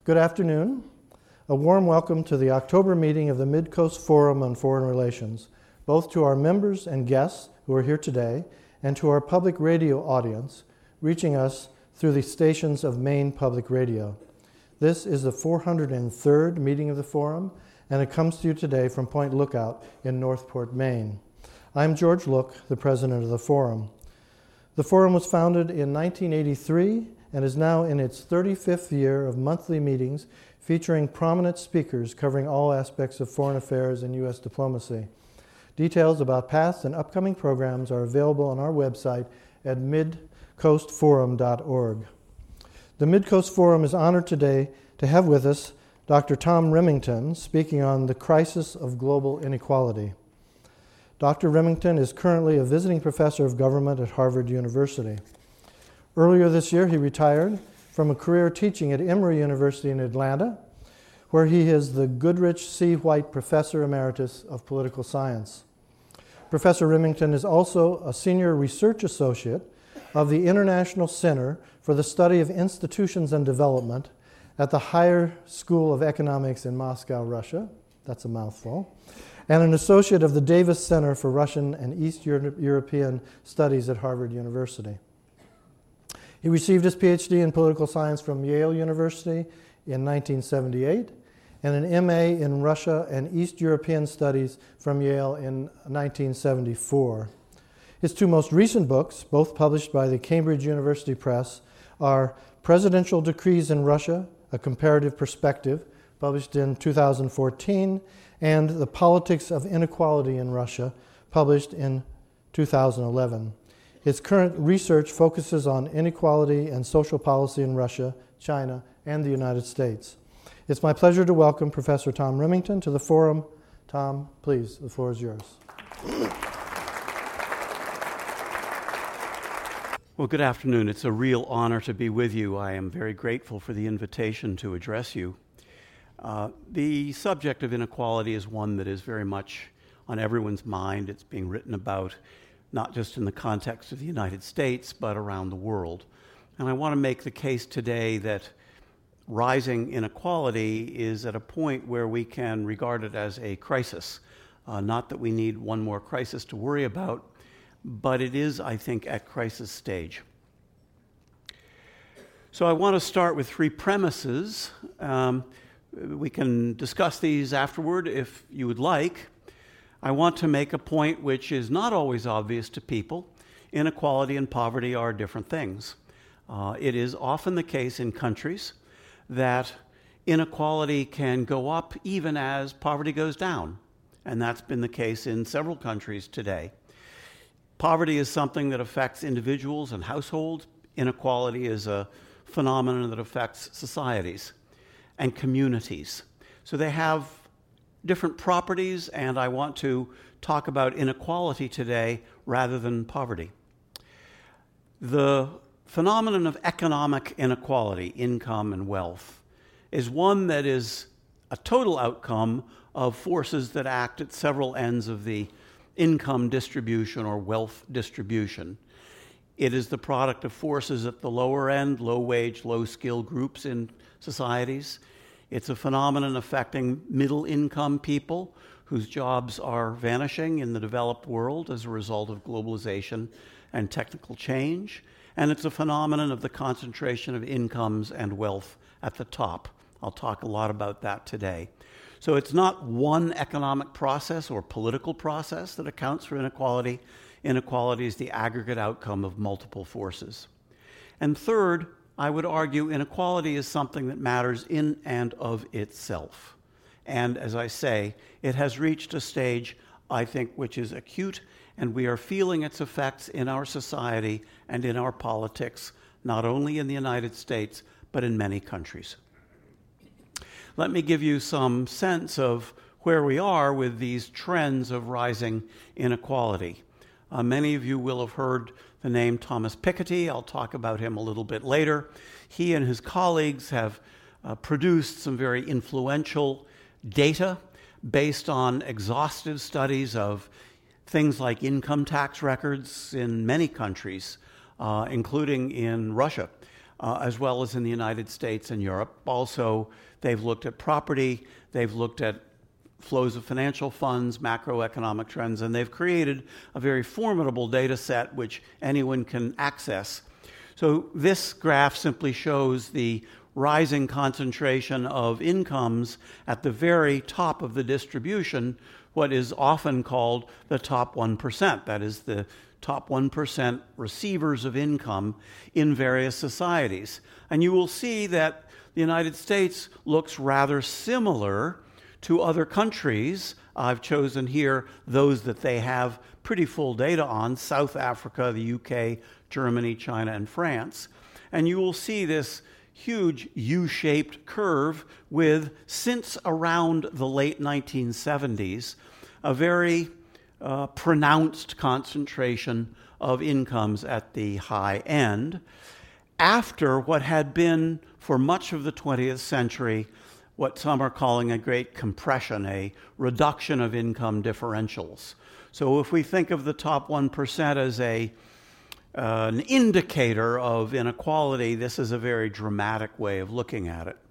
Good afternoon. A warm welcome to the October meeting of the Midcoast Forum on Foreign Relations, both to our members and guests who are here today, and to our public radio audience, reaching us through the stations of Maine Public Radio. This is the 403rd meeting of the Forum, and it comes to you today from Point Lookout in Northport, Maine. I'm George Look, the president of the Forum. The Forum was founded in 1983 and is now in its 35th year of monthly meetings featuring prominent speakers covering all aspects of foreign affairs and U.S. diplomacy. Details about past and upcoming programs are available on our website at midcoastforum.org. The Midcoast Forum is honored today to have with us Dr. Tom Remington speaking on the crisis of global inequality. Dr. Remington is currently a visiting professor of government at Harvard University. Earlier this year, he retired from a career teaching at Emory University in Atlanta, where he is the Goodrich C. White Professor Emeritus of Political Science. Professor Remington is also a senior research associate of the International Center for the Study of Institutions and Development at the Higher School of Economics in Moscow, Russia. That's a mouthful. And an associate of the Davis Center for Russian and East European Studies at Harvard University. He received his PhD in political science from Yale University in 1978 and an MA in Russia and East European Studies from Yale in 1974. His two most recent books, both published by the Cambridge University Press, are Presidential Decrees in Russia, A Comparative Perspective, published in 2014, and The Politics of Inequality in Russia, published in 2011. His current research focuses on inequality and social policy in Russia, China, and the United States. It's my pleasure to welcome Professor Tom Remington to the Forum. Tom, please, the floor is yours. Well, good afternoon. It's a real honor to be with you. I am very grateful for the invitation to address you. The subject of inequality is one that is very much on everyone's mind. It's being written about not just in the context of the United States, but around the world. And I want to make the case today that rising inequality is at a point where we can regard it as a crisis. Not that we need one more crisis to worry about, but it is, I think, at crisis stage. So I want to start with three premises. We can discuss these afterward if you would like. I want to make a point which is not always obvious to people. Inequality and poverty are different things. It is often the case in countries that inequality can go up even as poverty goes down. And that's been the case in several countries today. Poverty is something that affects individuals and households. Inequality is a phenomenon that affects societies and communities. So they have different properties, and I want to talk about inequality today rather than poverty. The phenomenon of economic inequality, income and wealth, is one that is a total outcome of forces that act at several ends of the income distribution or wealth distribution. It is the product of forces at the lower end, low-wage, low-skill groups in societies. It's a phenomenon affecting middle-income people whose jobs are vanishing in the developed world as a result of globalization and technical change. And it's a phenomenon of the concentration of incomes and wealth at the top. I'll talk a lot about that today. So it's not one economic process or political process that accounts for inequality. Inequality is the aggregate outcome of multiple forces. And third, I would argue inequality is something that matters in and of itself. And as I say, it has reached a stage, I think, which is acute, and we are feeling its effects in our society and in our politics, not only in the United States, but in many countries. Let me give you some sense of where we are with these trends of rising inequality. Many of you will have heard the name Thomas Piketty. I'll talk about him a little bit later. He and his colleagues have produced some very influential data based on exhaustive studies of things like income tax records in many countries, including in Russia. as well as in the United States and Europe. Also, they've looked at property, they've looked at flows of financial funds, macroeconomic trends, and they've created a very formidable data set which anyone can access. So this graph simply shows the rising concentration of incomes at the very top of the distribution, what is often called the top 1%. That is the top 1% receivers of income in various societies. And you will see that the United States looks rather similar to other countries. I've chosen here those that they have pretty full data on: South Africa, the UK, Germany, China, and France. And you will see this huge U-shaped curve with, since around the late 1970s, a very pronounced concentration of incomes at the high end, after what had been, for much of the 20th century, what some are calling a great compression, a reduction of income differentials. So if we think of the top 1% as an indicator of inequality, this is a very dramatic way of looking at it.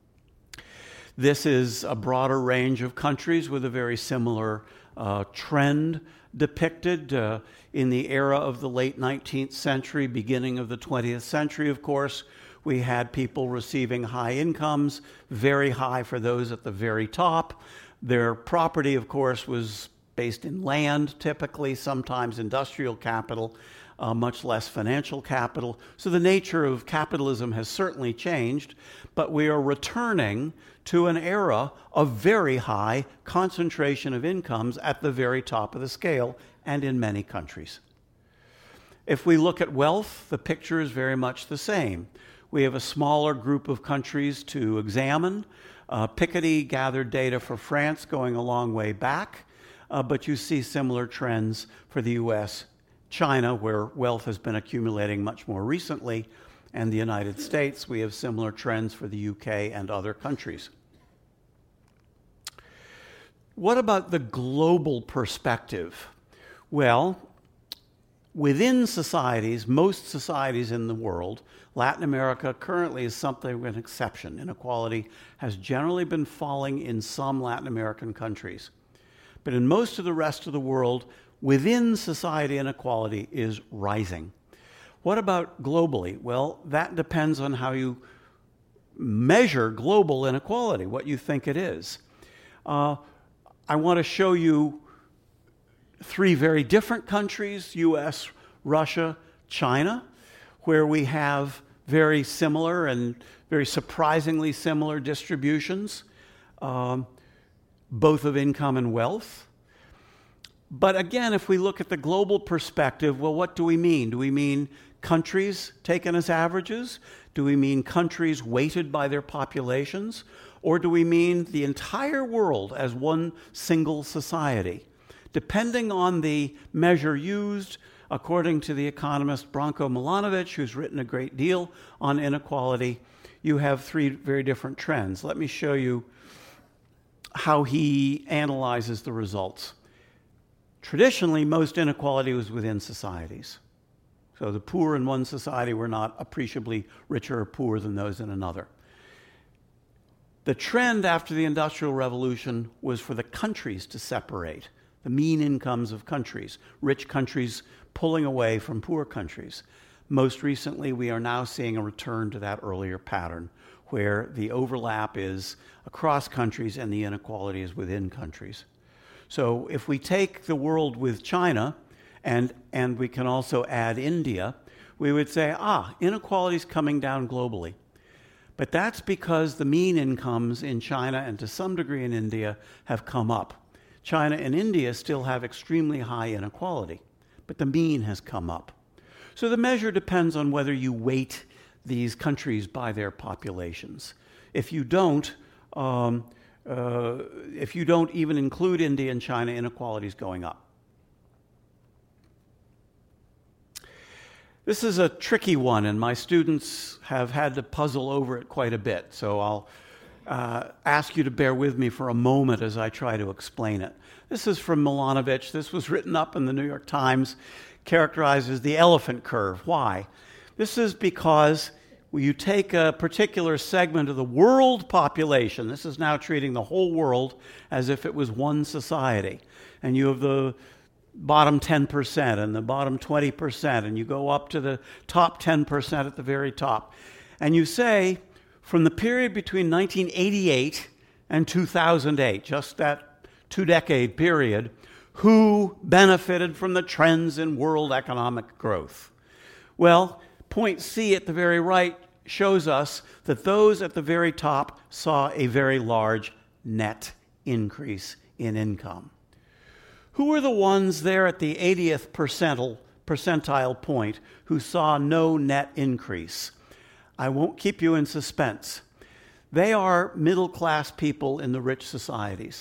This is a broader range of countries with a very similar trend depicted in the era of the late 19th century, beginning of the 20th century, of course. We had people receiving high incomes, very high for those at the very top. Their property, of course, was based in land, typically, sometimes industrial capital, much less financial capital. So the nature of capitalism has certainly changed, but we are returning to an era of very high concentration of incomes at the very top of the scale, and in many countries. If we look at wealth, the picture is very much the same. We have a smaller group of countries to examine. Piketty gathered data for France going a long way back, but you see similar trends for the US, China, where wealth has been accumulating much more recently, and the United States. We have similar trends for the UK and other countries. What about the global perspective? Well, within societies, most societies in the world, Latin America currently is something of an exception. Inequality has generally been falling in some Latin American countries. But in most of the rest of the world, within society, inequality is rising. What about globally? Well, that depends on how you measure global inequality, what you think it is. I want to show you three very different countries: US, Russia, China, where we have very similar and very surprisingly similar distributions, both of income and wealth. But again, if we look at the global perspective, well, what do we mean? Do we mean countries taken as averages? Do we mean countries weighted by their populations? Or do we mean the entire world as one single society? Depending on the measure used, according to the economist Branko Milanovic, who's written a great deal on inequality, you have three very different trends. Let me show you how he analyzes the results. Traditionally, most inequality was within societies. So the poor in one society were not appreciably richer or poorer than those in another. The trend after the Industrial Revolution was for the countries to separate, the mean incomes of countries, rich countries pulling away from poor countries. Most recently, we are now seeing a return to that earlier pattern, where the overlap is across countries and the inequality is within countries. So if we take the world with China, and we can also add India, we would say, inequality is coming down globally. But that's because the mean incomes in China and to some degree in India have come up. China and India still have extremely high inequality, but the mean has come up. So the measure depends on whether you weight these countries by their populations. If you don't even include India and China, inequality is going up. This is a tricky one, and my students have had to puzzle over it quite a bit, so I'll ask you to bear with me for a moment as I try to explain it. This is from Milanovic. This was written up in the New York Times, characterized as the elephant curve. Why? This is because where you take a particular segment of the world population. This is now treating the whole world as if it was one society. And you have the bottom 10% and the bottom 20%, and you go up to the top 10% at the very top. And you say, from the period between 1988 and 2008, just that 2-decade period, who benefited from the trends in world economic growth? Well, point C at the very right shows us that those at the very top saw a very large net increase in income. Who are the ones there at the 80th percentile point who saw no net increase? I won't keep you in suspense. They are middle-class people in the rich societies.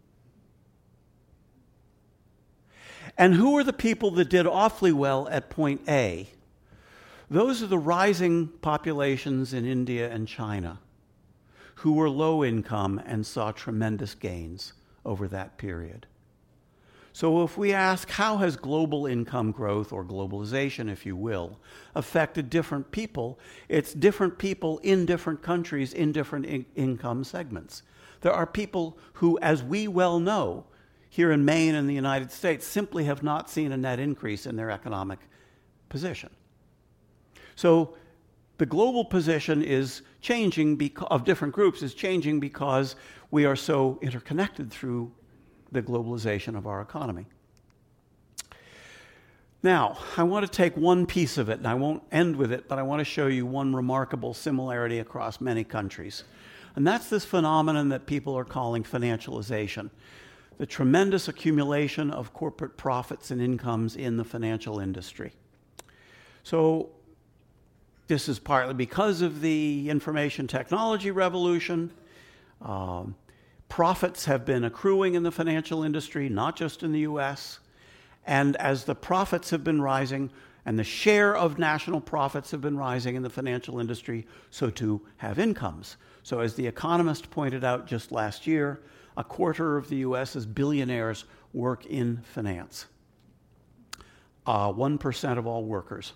And who are the people that did awfully well at point A? Those are the rising populations in India and China who were low income and saw tremendous gains over that period. So if we ask, how has global income growth, or globalization, if you will, affected different people, it's different people in different countries in different income segments. There are people who, as we well know, here in Maine and the United States, simply have not seen a net increase in their economic position. So the global position is changing of different groups is changing because we are so interconnected through the globalization of our economy. Now, I want to take one piece of it, and I won't end with it, but I want to show you one remarkable similarity across many countries. And that's this phenomenon that people are calling financialization, the tremendous accumulation of corporate profits and incomes in the financial industry. So this is partly because of the information technology revolution. Profits have been accruing in the financial industry, not just in the US. And as the profits have been rising, and the share of national profits have been rising in the financial industry, so too have incomes. So as The Economist pointed out just last year, 1/4 of the US's billionaires work in finance. 1% of all workers.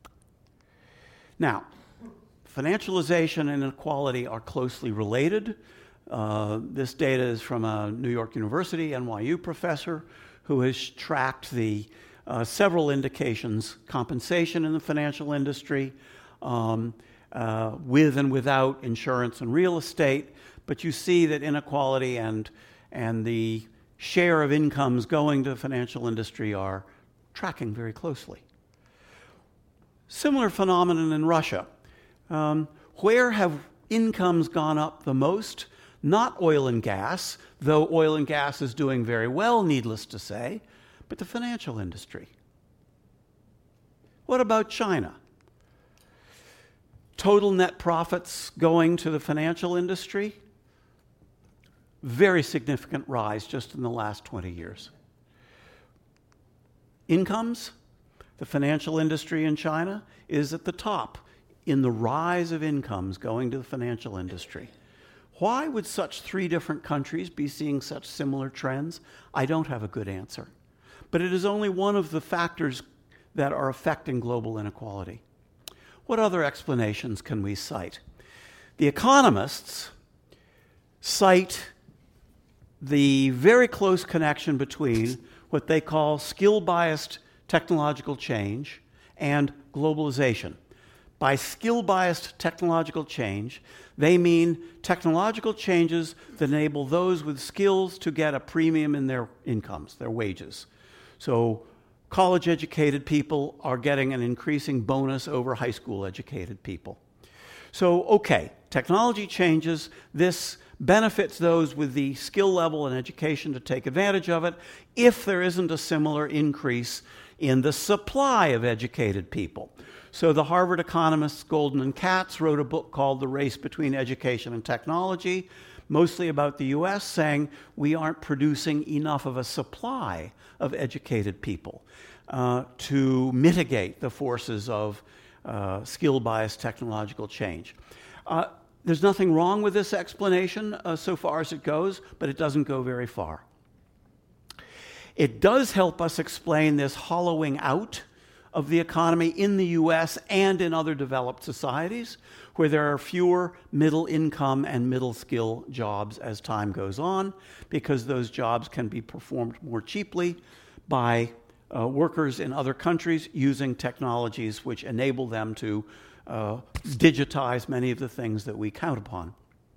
Now, financialization and inequality are closely related. This data is from a New York University, NYU professor who has tracked the several indications, compensation in the financial industry, with and without insurance and real estate. But you see that inequality and the share of incomes going to the financial industry are tracking very closely. Similar phenomenon in Russia. Where have incomes gone up the most? Not oil and gas, though oil and gas is doing very well, needless to say, but the financial industry. What about China? Total net profits going to the financial industry? Very significant rise just in the last 20 years. Incomes? The financial industry in China is at the top in the rise of incomes going to the financial industry. Why would such 3 different countries be seeing such similar trends? I don't have a good answer. But it is only one of the factors that are affecting global inequality. What other explanations can we cite? The economists cite the very close connection between what they call skill-biased technological change and globalization. By skill-biased technological change, they mean technological changes that enable those with skills to get a premium in their incomes, their wages. So college-educated people are getting an increasing bonus over high school-educated people. So, okay, technology changes. This benefits those with the skill level and education to take advantage of it if there isn't a similar increase in the supply of educated people. So the Harvard economists Golden and Katz wrote a book called The Race Between Education and Technology, mostly about the US, saying we aren't producing enough of a supply of educated people to mitigate the forces of skill-biased technological change. There's nothing wrong with this explanation so far as it goes, but it doesn't go very far. It does help us explain this hollowing out of the economy in the U.S. and in other developed societies, where there are fewer middle income and middle skill jobs as time goes on, because those jobs can be performed more cheaply by workers in other countries using technologies which enable them to digitize many of the things that we count upon.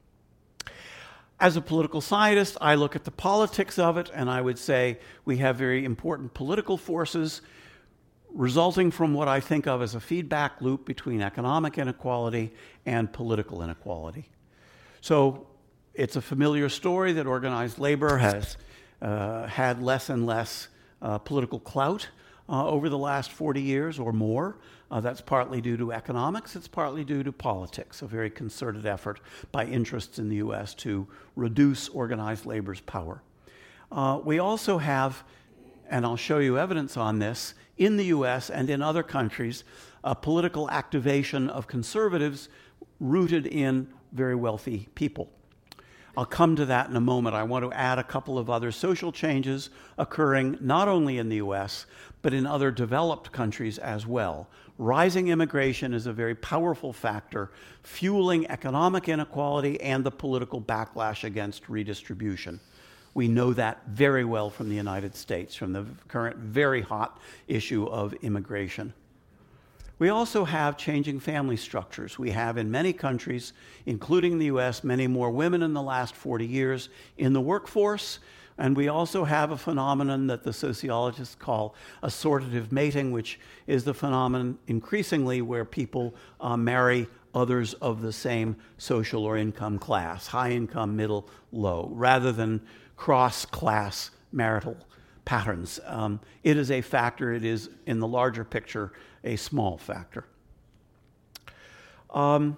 As a political scientist, I look at the politics of it, and I would say we have very important political forces resulting from what I think of as a feedback loop between economic inequality and political inequality. So it's a familiar story that organized labor has had less and less political clout over the last 40 years or more. That's partly due to economics. It's partly due to politics, a very concerted effort by interests in the U.S. to reduce organized labor's power. We also have, and I'll show you evidence on this, in the U.S. and in other countries, a political activation of conservatives rooted in very wealthy people. I'll come to that in a moment. I want to add a couple of other social changes occurring not only in the U.S., but in other developed countries as well. Rising immigration is a very powerful factor, fueling economic inequality and the political backlash against redistribution. We know that very well from the United States, from the current very hot issue of immigration. We also have changing family structures. We have in many countries, including the U.S., many more women in the last 40 years in the workforce. And we also have a phenomenon that the sociologists call assortative mating, which is the phenomenon increasingly where people marry others of the same social or income class, high income, middle, low, rather than cross-class marital patterns. It is a factor. It is, in the larger picture, a small factor. In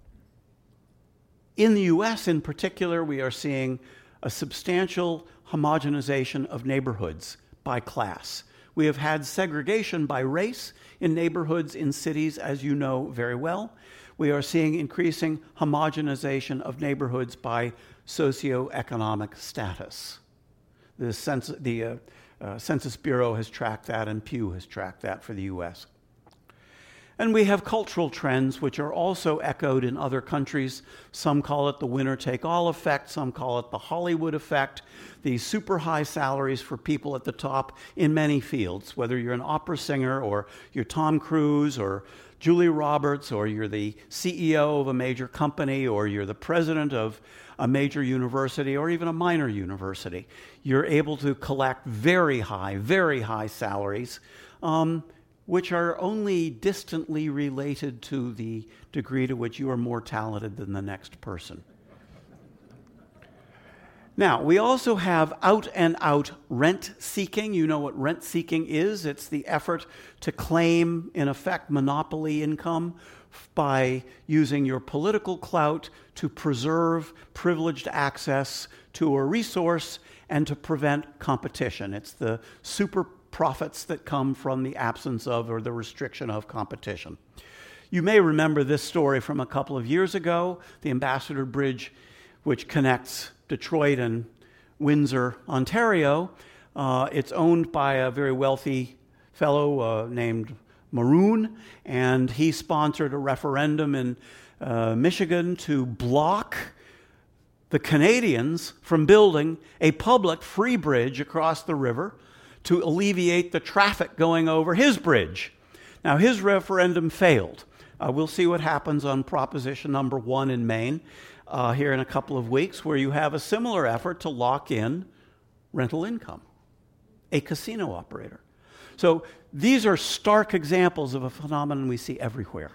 the U.S. in particular, we are seeing a substantial homogenization of neighborhoods by class. We have had segregation by race in neighborhoods in cities, as you know very well. We are seeing increasing homogenization of neighborhoods by socioeconomic status. The Census Bureau has tracked that, and Pew has tracked that for the U.S. And we have cultural trends which are also echoed in other countries. Some call it the winner-take-all effect. Some call it the Hollywood effect. The super high salaries for people at the top in many fields, whether you're an opera singer or you're Tom Cruise or Julia Roberts, or you're the CEO of a major company, or you're the president of a major university, or even a minor university. You're able to collect very high salaries, which are only distantly related to the degree to which you are more talented than the next person. Now, we also have out-and-out rent-seeking. You know what rent-seeking is. It's the effort to claim, in effect, monopoly income by using your political clout to preserve privileged access to a resource and to prevent competition. It's the super profits that come from the absence of or the restriction of competition. You may remember this story from a couple of years ago, the Ambassador Bridge, which connects Detroit and Windsor, Ontario. It's owned by a very wealthy fellow named Maroon, and he sponsored a referendum in Michigan to block the Canadians from building a public free bridge across the river to alleviate the traffic going over his bridge. Now, his referendum failed. We'll see what happens on Proposition number 1 in Maine here in a couple of weeks, where you have a similar effort to lock in rental income, a casino operator. So these are stark examples of a phenomenon we see everywhere.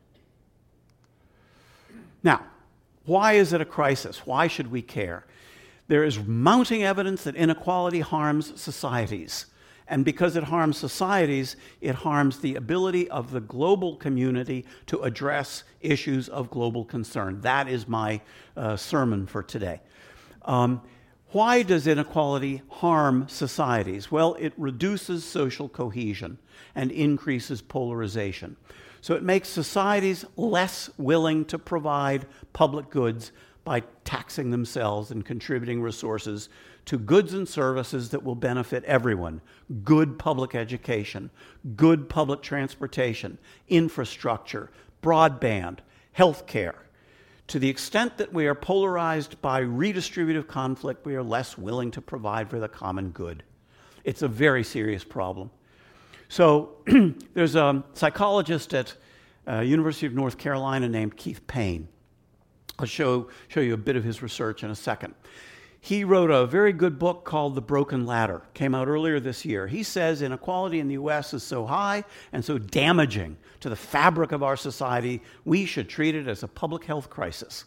Now, why is it a crisis? Why should we care? There is mounting evidence that inequality harms societies. And because it harms societies, it harms the ability of the global community to address issues of global concern. That is my sermon for today. Why does inequality harm societies? Well, it reduces social cohesion and increases polarization. So it makes societies less willing to provide public goods by taxing themselves and contributing resources to goods and services that will benefit everyone. Good public education, good public transportation, infrastructure, broadband, health care. To the extent that we are polarized by redistributive conflict, we are less willing to provide for the common good. It's a very serious problem. So there's a psychologist at University of North Carolina named Keith Payne. I'll show you a bit of his research in a second. He wrote a very good book called The Broken Ladder. Came out earlier this year. He says inequality in the U.S. is so high and so damaging to the fabric of our society, we should treat it as a public health crisis.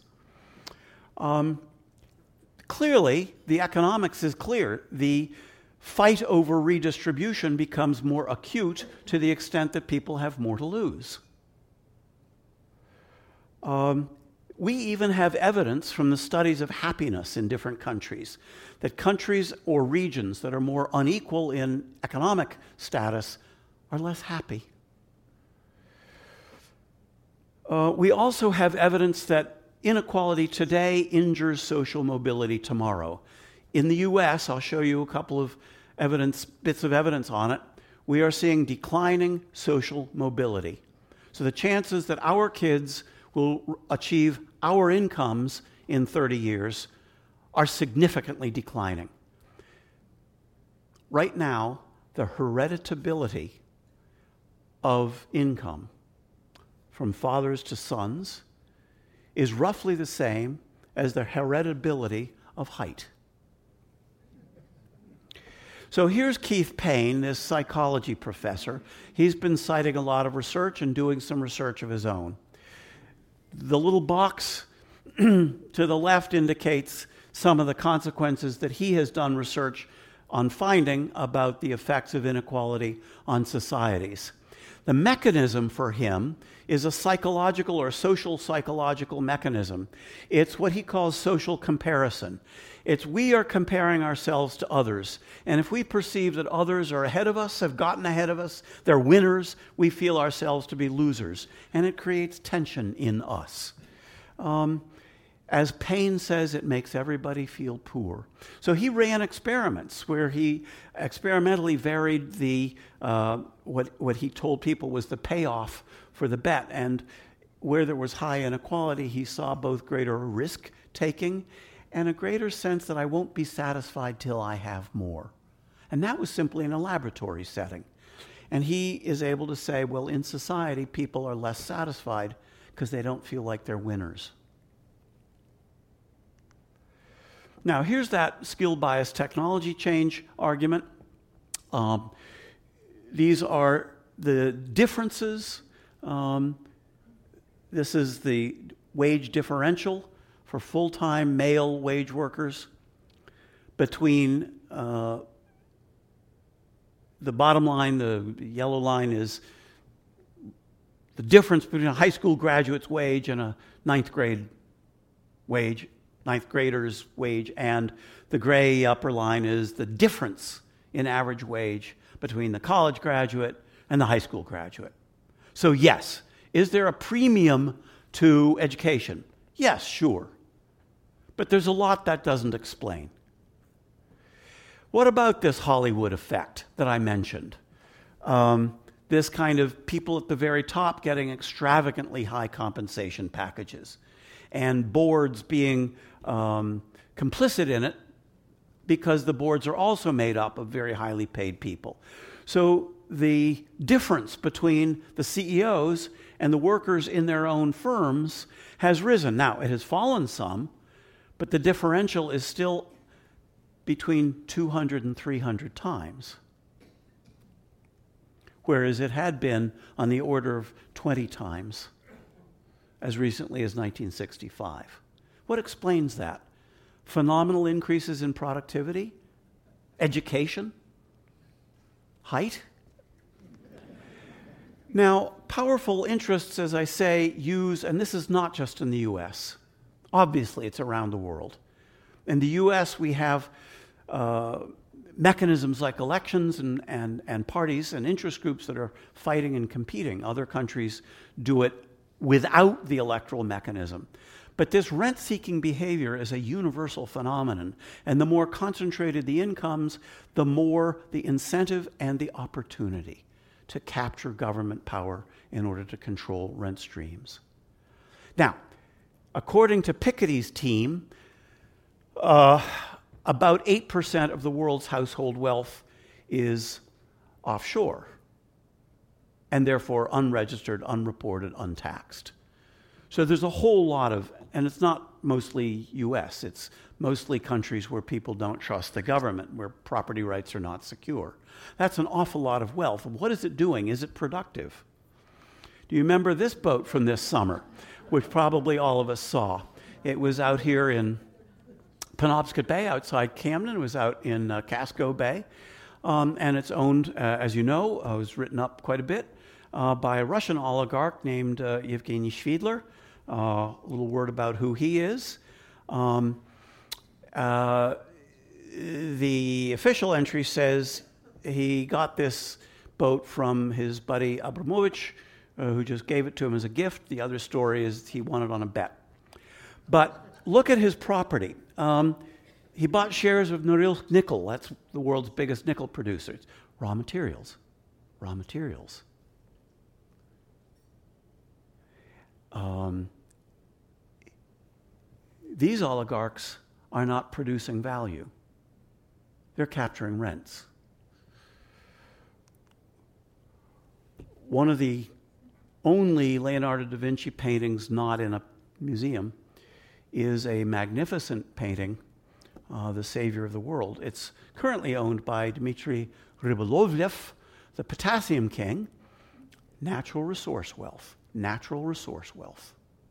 Clearly, the economics is clear. The fight over redistribution becomes more acute to the extent that people have more to lose. We even have evidence from the studies of happiness in different countries that countries or regions that are more unequal in economic status are less happy. We also have evidence that inequality today injures social mobility tomorrow. In the U.S., I'll show you a couple of bits of evidence on it. We are seeing declining social mobility. So the chances that our kids will achieve our incomes in 30 years are significantly declining. Right now, the hereditability of income from fathers to sons is roughly the same as the hereditability of height. So here's Keith Payne, this psychology professor. He's been citing a lot of research and doing some research of his own. The little box to the left indicates some of the consequences that he has done research on finding about the effects of inequality on societies. The mechanism for him is a psychological or social psychological mechanism. It's what he calls social comparison. It's we are comparing ourselves to others. And if we perceive that others are ahead of us, have gotten ahead of us, they're winners, we feel ourselves to be losers. And it creates tension in us. As Payne says, it makes everybody feel poor. So he ran experiments where he experimentally varied the what he told people was the payoff for the bet. And where there was high inequality, he saw both greater risk-taking and a greater sense that I won't be satisfied till I have more. And that was simply in a laboratory setting. And he is able to say, well, in society, people are less satisfied because they don't feel like they're winners. Now, here's that skill-bias technology change argument. These are the differences. This is the wage differential for full-time male wage workers between the bottom line, the yellow line is the difference between a high school graduate's wage and a ninth grader's wage, and the gray upper line is the difference in average wage between the college graduate and the high school graduate. So yes, is there a premium to education? Yes, sure. But there's a lot that doesn't explain. What about this Hollywood effect that I mentioned? This kind of people at the very top getting extravagantly high compensation packages, and boards being complicit in it because the boards are also made up of very highly paid people. So the difference between the CEOs and the workers in their own firms has risen. Now, it has fallen some, but the differential is still between 200 and 300 times, whereas it had been on the order of 20 times as recently as 1965. What explains that? Phenomenal increases in productivity? Education? Height? Now, powerful interests, as I say, use, and this is not just in the U.S., obviously it's around the world. In the U.S., we have mechanisms like elections and parties and interest groups that are fighting and competing. Other countries do it without the electoral mechanism. But this rent-seeking behavior is a universal phenomenon, and the more concentrated the incomes, the more the incentive and the opportunity to capture government power in order to control rent streams. Now, according to Piketty's team, about 8% of the world's household wealth is offshore, and therefore unregistered, unreported, untaxed. So there's a whole lot of, and it's not mostly US, it's mostly countries where people don't trust the government, where property rights are not secure. That's an awful lot of wealth. What is it doing? Is it productive? Do you remember this boat from this summer, which probably all of us saw? It was out here in Penobscot Bay outside Camden. It was out in Casco Bay. And it's owned, as you know, it was written up quite a bit by a Russian oligarch named Yevgeny Shvidler. A little word about who he is. The official entry says he got this boat from his buddy Abramovich, who just gave it to him as a gift. The other story is he won it on a bet. But look at his property. He bought shares of Norilsk Nickel. That's the world's biggest nickel producer. It's raw materials. Raw materials. These oligarchs are not producing value. They're capturing rents. One of the only Leonardo da Vinci paintings not in a museum is a magnificent painting, The Savior of the World. It's currently owned by Dmitry Rybolovlev, the Potassium King. Natural resource wealth. Natural resource wealth.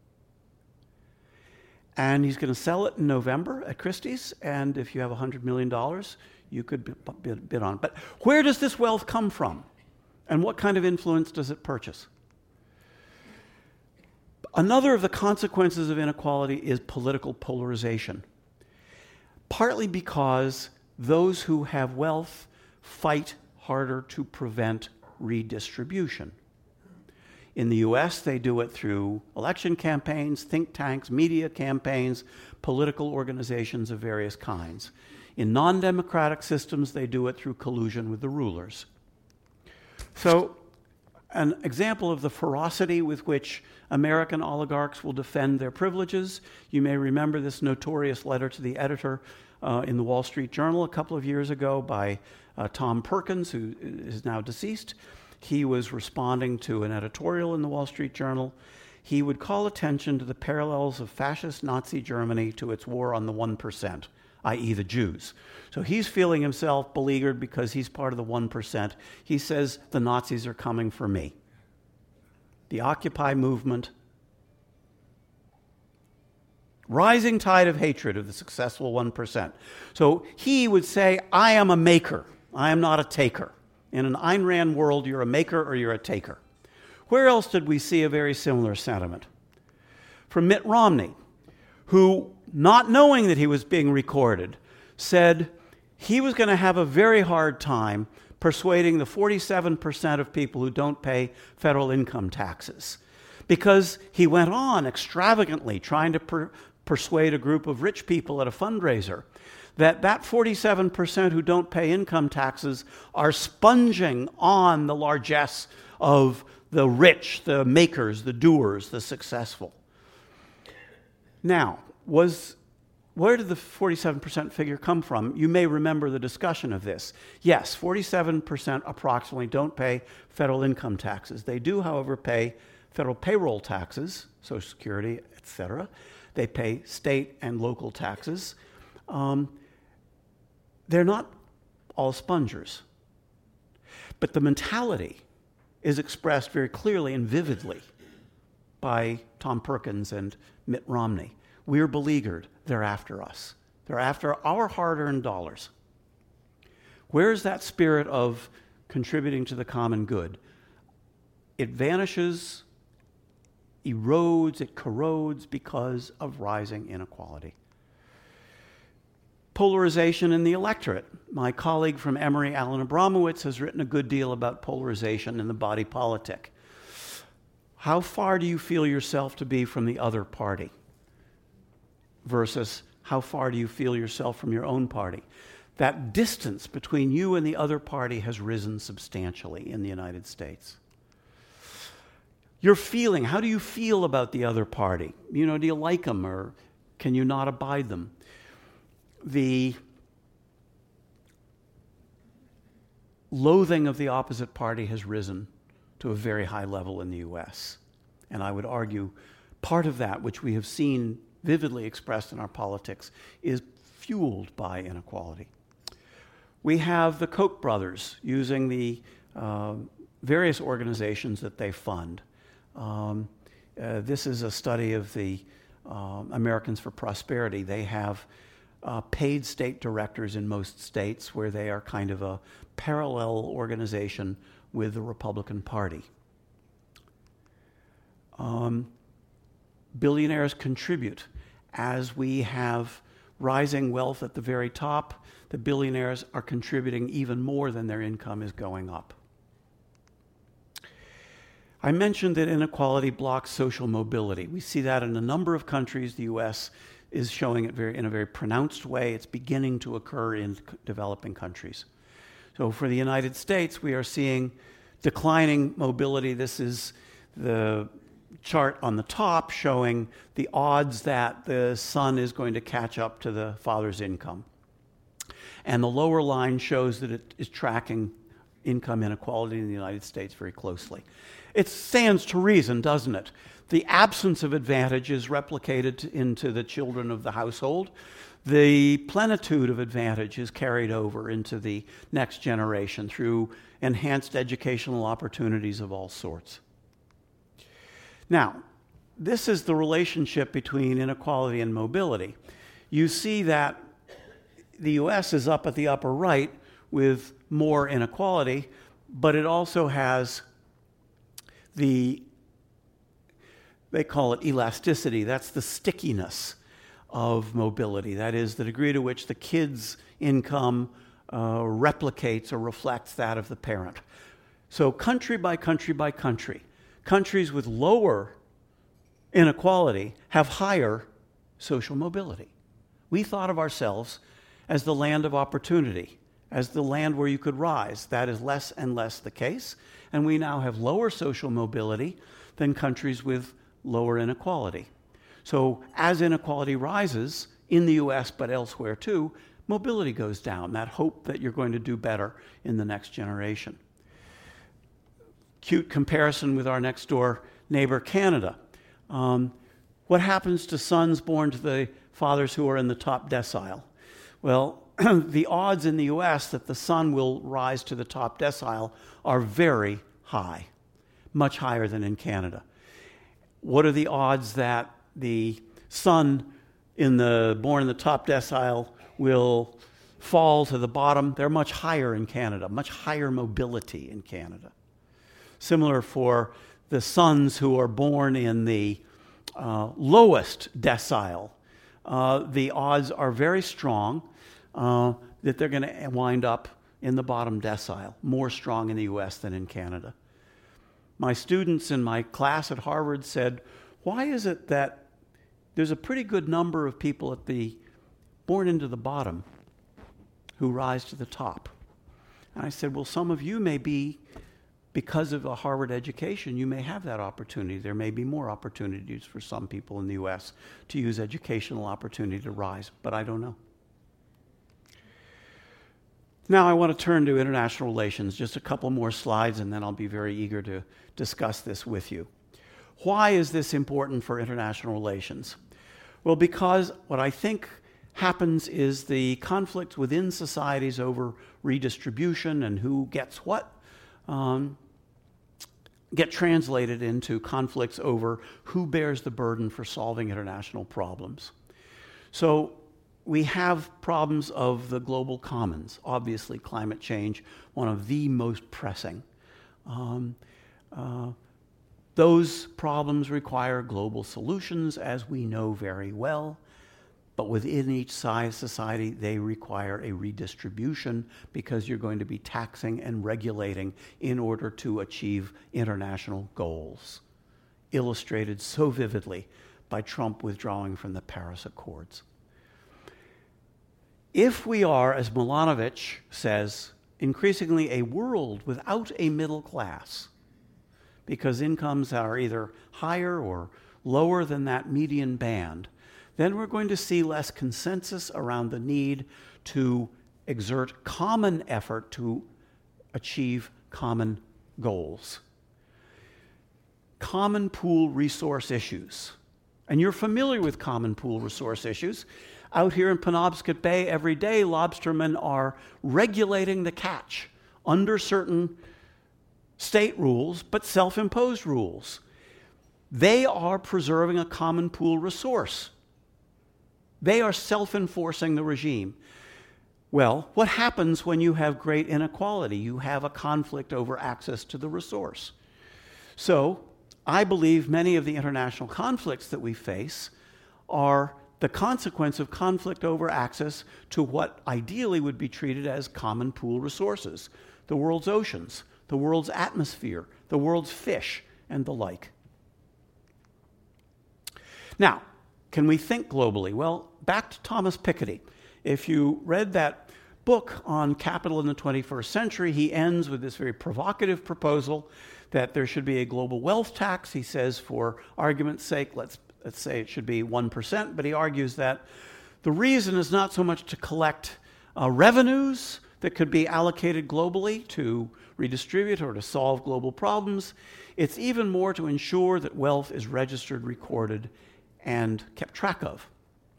And he's going to sell it in November at Christie's, and if you have $100 million, you could bid on it. But where does this wealth come from? And what kind of influence does it purchase? Another of the consequences of inequality is political polarization, partly because those who have wealth fight harder to prevent redistribution. In the US, they do it through election campaigns, think tanks, media campaigns, political organizations of various kinds. In non-democratic systems, they do it through collusion with the rulers. So, an example of the ferocity with which American oligarchs will defend their privileges, you may remember this notorious letter to the editor in the Wall Street Journal a couple of years ago by Tom Perkins, who is now deceased. He was responding to an editorial in the Wall Street Journal. He would call attention to the parallels of fascist Nazi Germany to its war on the 1%, i.e. the Jews. So he's feeling himself beleaguered because he's part of the 1%. He says, the Nazis are coming for me. The Occupy movement, rising tide of hatred of the successful 1%. So he would say, I am a maker. I am not a taker. In an Ayn Rand world, you're a maker or you're a taker. Where else did we see a very similar sentiment? From Mitt Romney, who, not knowing that he was being recorded, said he was going to have a very hard time persuading the 47% of people who don't pay federal income taxes, because he went on extravagantly trying to persuade a group of rich people at a fundraiser that 47% who don't pay income taxes are sponging on the largesse of the rich, the makers, the doers, the successful. Now, where did the 47% figure come from? You may remember the discussion of this. Yes, 47% approximately don't pay federal income taxes. They do, however, pay federal payroll taxes, Social Security, etc. They pay state and local taxes. They're not all spongers. But the mentality is expressed very clearly and vividly by Tom Perkins and Mitt Romney. We're beleaguered. They're after us. They're after our hard-earned dollars. Where is that spirit of contributing to the common good? It vanishes, erodes, it corrodes because of rising inequality. Polarization in the electorate. My colleague from Emory, Alan Abramowitz, has written a good deal about polarization in the body politic. How far do you feel yourself to be from the other party? versus how far do you feel yourself from your own party. That distance between you and the other party has risen substantially in the United States. Your feeling, how do you feel about the other party? Do you like them or can you not abide them? The loathing of the opposite party has risen to a very high level in the U.S. And I would argue part of that, which we have seen vividly expressed in our politics, is fueled by inequality. We have the Koch brothers using the various organizations that they fund. This is a study of the Americans for Prosperity. They have paid state directors in most states where they are kind of a parallel organization with the Republican Party. Billionaires contribute. As we have rising wealth at the very top, the billionaires are contributing even more than their income is going up. I mentioned that inequality blocks social mobility. We see that in a number of countries. The U.S. is showing it in a very pronounced way. It's beginning to occur in developing countries. So for the United States, we are seeing declining mobility. This is the chart on the top showing the odds that the son is going to catch up to the father's income. And the lower line shows that it is tracking income inequality in the United States very closely. It stands to reason, doesn't it? The absence of advantage is replicated into the children of the household. The plenitude of advantage is carried over into the next generation through enhanced educational opportunities of all sorts. Now, this is the relationship between inequality and mobility. You see that the U.S. is up at the upper right with more inequality, but it also has they call it elasticity. That's the stickiness of mobility. That is the degree to which the kid's income replicates or reflects that of the parent. So country by country by country, countries with lower inequality have higher social mobility. We thought of ourselves as the land of opportunity, as the land where you could rise. That is less and less the case, and we now have lower social mobility than countries with lower inequality. So as inequality rises in the U.S. but elsewhere too, mobility goes down, that hope that you're going to do better in the next generation. Cute comparison with our next door neighbor, Canada. What happens to sons born to the fathers who are in the top decile? Well, the odds in the U.S. that the son will rise to the top decile are very high, much higher than in Canada. What are the odds that the son born in the top decile will fall to the bottom? They're much higher in Canada, much higher mobility in Canada. Similar for the sons who are born in the lowest decile. The odds are very strong that they're going to wind up in the bottom decile, more strong in the U.S. than in Canada. My students in my class at Harvard said, why is it that there's a pretty good number of people born into the bottom who rise to the top? And I said, well, some of you may be, because of a Harvard education, you may have that opportunity. There may be more opportunities for some people in the U.S. to use educational opportunity to rise, but I don't know. Now I want to turn to international relations, just a couple more slides, and then I'll be very eager to discuss this with you. Why is this important for international relations? Well, because what I think happens is the conflicts within societies over redistribution and who gets what get translated into conflicts over who bears the burden for solving international problems. So we have problems of the global commons. Obviously, climate change, one of the most pressing. Those problems require global solutions, as we know very well. But within each society, they require a redistribution because you're going to be taxing and regulating in order to achieve international goals, illustrated so vividly by Trump withdrawing from the Paris Accords. If we are, as Milanovic says, increasingly a world without a middle class, because incomes are either higher or lower than that median band, then we're going to see less consensus around the need to exert common effort to achieve common goals. Common pool resource issues. And you're familiar with common pool resource issues. Out here in Penobscot Bay, every day, lobstermen are regulating the catch under certain state rules, but self-imposed rules. They are preserving a common pool resource. They are self-enforcing the regime. Well, what happens when you have great inequality? You have a conflict over access to the resource. So, I believe many of the international conflicts that we face are the consequence of conflict over access to what ideally would be treated as common pool resources: the world's oceans, the world's atmosphere, the world's fish, and the like. Now, can we think globally? Well, back to Thomas Piketty. If you read that book on capital in the 21st century, he ends with this very provocative proposal that there should be a global wealth tax. He says, for argument's sake, let's say it should be 1%, but he argues that the reason is not so much to collect revenues that could be allocated globally to redistribute or to solve global problems. It's even more to ensure that wealth is registered, recorded, and kept track of.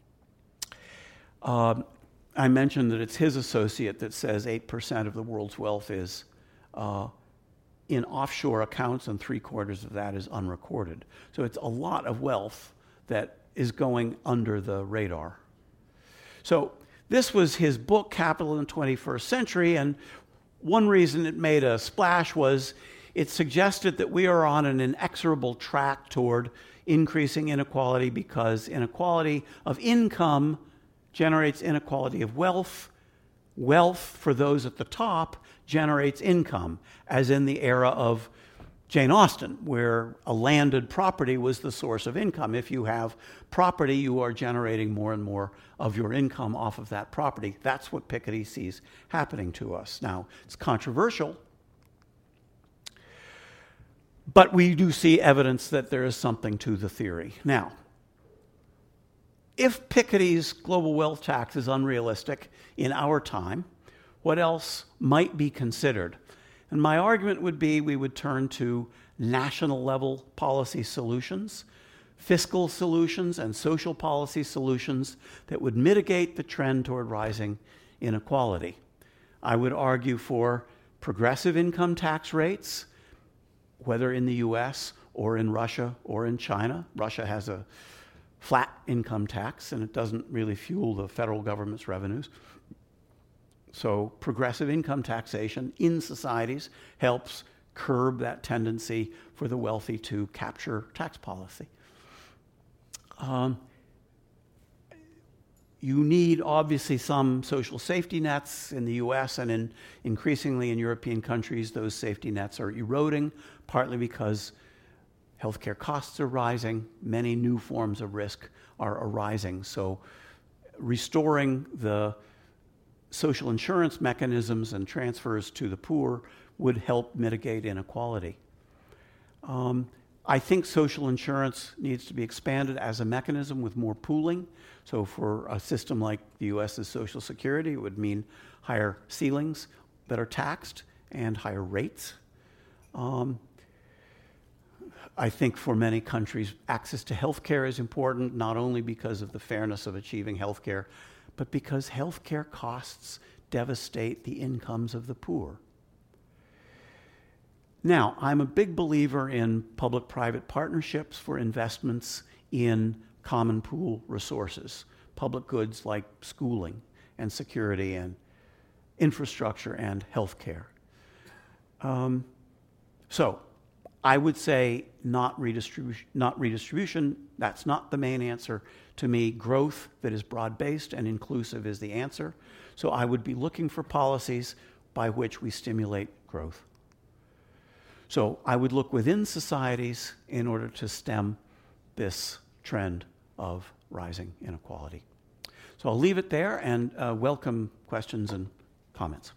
I mentioned that it's his associate that says 8% of the world's wealth is in offshore accounts, and 3/4 of that is unrecorded. So it's a lot of wealth that is going under the radar. So this was his book, Capital in the 21st Century, and one reason it made a splash was it suggested that we are on an inexorable track toward increasing inequality, because inequality of income generates inequality of wealth. Wealth for those at the top generates income, as in the era of Jane Austen, where a landed property was the source of income. If you have property, you are generating more and more of your income off of that property. That's what Piketty sees happening to us. Now, it's controversial, but we do see evidence that there is something to the theory. Now, if Piketty's global wealth tax is unrealistic in our time, what else might be considered? And my argument would be we would turn to national level policy solutions, fiscal solutions, and social policy solutions that would mitigate the trend toward rising inequality. I would argue for progressive income tax rates, whether in the US or in Russia or in China. Russia has a flat income tax, and it doesn't really fuel the federal government's revenues. So progressive income taxation in societies helps curb that tendency for the wealthy to capture tax policy. You need, obviously, some social safety nets in the US, and increasingly in European countries, those safety nets are eroding, partly because healthcare costs are rising, many new forms of risk are arising. So restoring the social insurance mechanisms and transfers to the poor would help mitigate inequality. I think social insurance needs to be expanded as a mechanism with more pooling. So for a system like the US's Social Security, it would mean higher ceilings that are taxed and higher rates. I think for many countries, access to health care is important, not only because of the fairness of achieving health care, but because health care costs devastate the incomes of the poor. Now, I'm a big believer in public-private partnerships for investments in common pool resources, public goods like schooling and security and infrastructure and health care. So I would say not redistribution. That's not the main answer. To me, growth that is broad-based and inclusive is the answer. So I would be looking for policies by which we stimulate growth. So I would look within societies in order to stem this trend of rising inequality. So I'll leave it there and welcome questions and comments.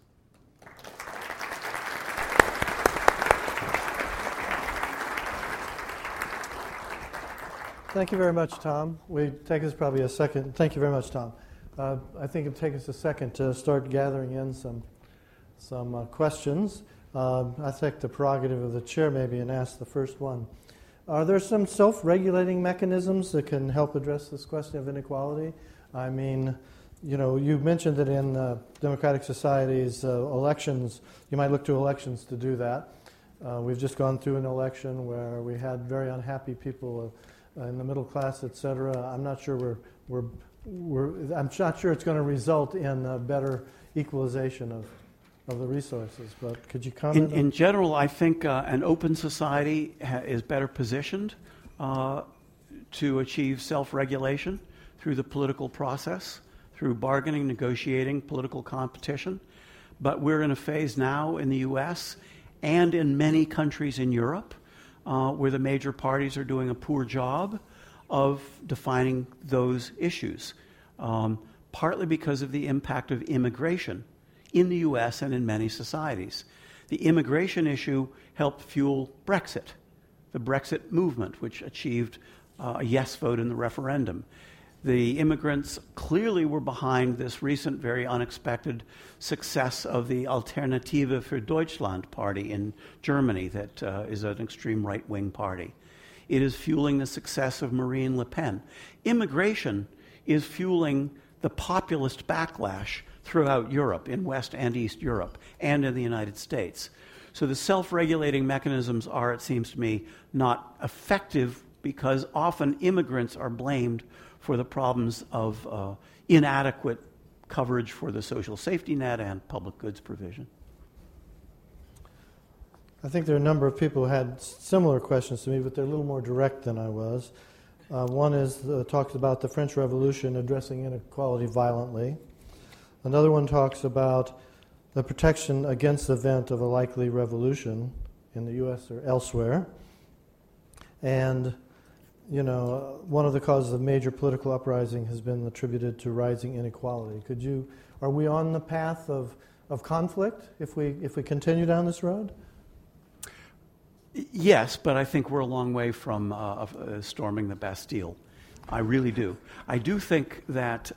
Thank you very much, Tom. Thank you very much, Tom. I think it'll take us a second to start gathering in some questions. I think the prerogative of the chair maybe and ask the first one. Are there some self-regulating mechanisms that can help address this question of inequality? I mean, you mentioned that in democratic societies, elections, you might look to elections to do that. We've just gone through an election where we had very unhappy people in the middle class, et cetera. I'm not sure I'm not sure it's going to result in a better equalization of the resources, but could you comment? In general, I think an open society is better positioned to achieve self-regulation through the political process, through bargaining, negotiating, political competition. But we're in a phase now in the U.S. and in many countries in Europe where the major parties are doing a poor job of defining those issues, partly because of the impact of immigration in the U.S. and in many societies. The immigration issue helped fuel Brexit, the Brexit movement, which achieved a yes vote in the referendum. The immigrants clearly were behind this recent, very unexpected success of the Alternative für Deutschland party in Germany that is an extreme right-wing party. It is fueling the success of Marine Le Pen. Immigration is fueling the populist backlash throughout Europe, in West and East Europe, and in the United States. So the self-regulating mechanisms are, it seems to me, not effective because often immigrants are blamed for the problems of inadequate coverage for the social safety net and public goods provision. I think there are a number of people who had similar questions to me, but they're a little more direct than I was. One talks about the French Revolution addressing inequality violently. Another one talks about the protection against the event of a likely revolution in the U.S. or elsewhere. And one of the causes of major political uprising has been attributed to rising inequality. Are we on the path of conflict if we continue down this road? Yes, but I think we're a long way from storming the Bastille. I really do. I do think that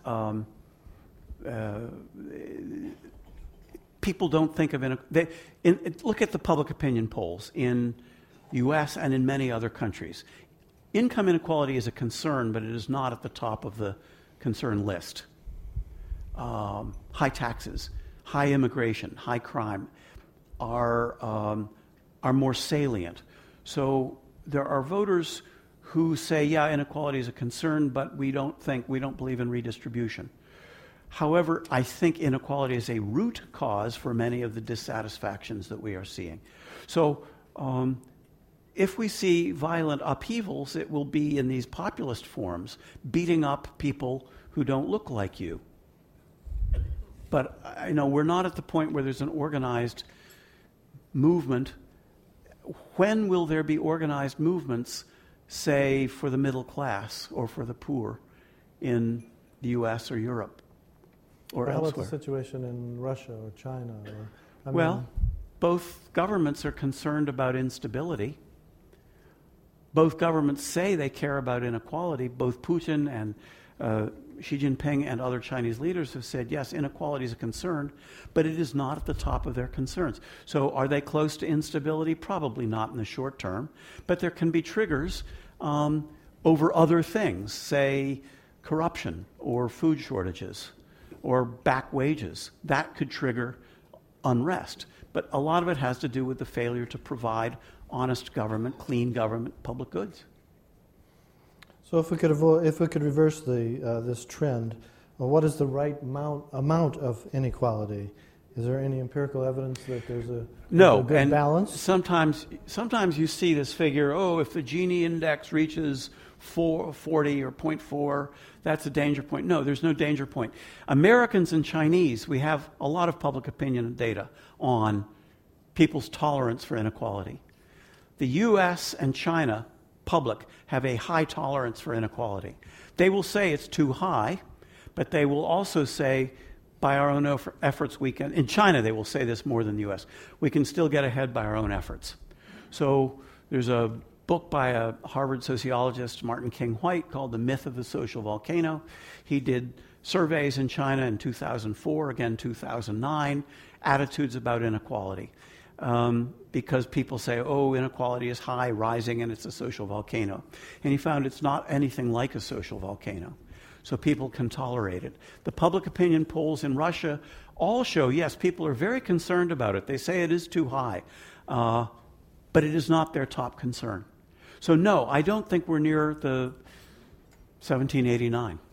people don't think of look at the public opinion polls in the U.S. and in many other countries. Income inequality is a concern, but it is not at the top of the concern list. High taxes, high immigration, high crime are more salient. So there are voters who say, yeah, inequality is a concern, but we don't believe in redistribution. However, I think inequality is a root cause for many of the dissatisfactions that we are seeing. So if we see violent upheavals, it will be in these populist forms, beating up people who don't look like you. But we're not at the point where there's an organized movement. When will there be organized movements, say, for the middle class or for the poor in the U.S. or Europe or elsewhere? How about the situation in Russia or China? Both governments are concerned about instability. Both governments say they care about inequality. Both Putin and Xi Jinping and other Chinese leaders have said, yes, inequality is a concern, but it is not at the top of their concerns. So are they close to instability? Probably not in the short term, but there can be triggers over other things, say corruption or food shortages or back wages. That could trigger unrest. But a lot of it has to do with the failure to provide honest government, clean government, public goods. So if we could reverse this trend, what is the right amount of inequality? Is there any empirical evidence that there's a good balance? Sometimes you see this figure, if the Gini index reaches 40 or 0.4, that's a danger point. No, there's no danger point. Americans and Chinese, we have a lot of public opinion data on people's tolerance for inequality. The U.S. and China public have a high tolerance for inequality. They will say it's too high, but they will also say, by our own efforts, we can, in China they will say this more than the US, we can still get ahead by our own efforts. So there's a book by a Harvard sociologist, Martin King White, called The Myth of the Social Volcano. He did surveys in China in 2004, again 2009, attitudes about inequality. Because people say, oh, inequality is high, rising, and it's a social volcano. And he found it's not anything like a social volcano. So people can tolerate it. The public opinion polls in Russia all show, yes, people are very concerned about it. They say it is too high. But it is not their top concern. So no, I don't think we're near the 1789.